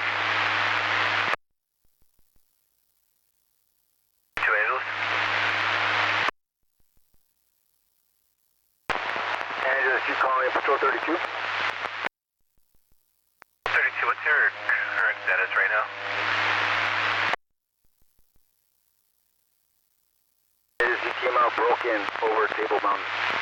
Two Angeles. Angeles, you calling in Patrol 32? 32, what's your current status right now? He came out broken over Table Mountain.